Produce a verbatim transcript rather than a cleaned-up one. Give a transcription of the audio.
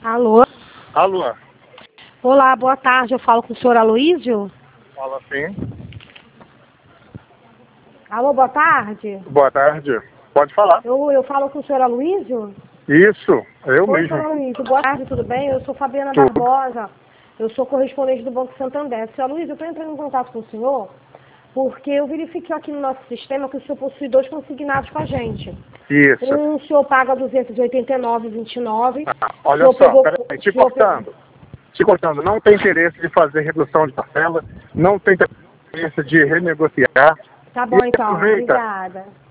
Alô? Alô? Olá, boa tarde. Eu falo com o senhor Aloísio? Fala sim. Alô, boa tarde. Boa tarde. Pode falar. Eu, eu falo com o senhor Aloísio? Isso, eu Oi, mesmo. senhor Aloísio. Boa tarde, tudo bem? Eu sou Fabiana Tudo. Barbosa. Eu sou correspondente do Banco Santander. Senhor Aloísio, eu estou entrando em contato com o senhor porque eu verifiquei aqui no nosso sistema que o senhor possui dois consignados com a gente. Isso. Um, o senhor paga duzentos e oitenta e nove reais e vinte e nove centavos. Ah, olha senhor só, pegou, peraí, te o senhor pegou- cortando. Te cortando, não tem interesse de fazer redução de parcela, não tem interesse de renegociar. Tá E bom, então. aproveita Obrigada.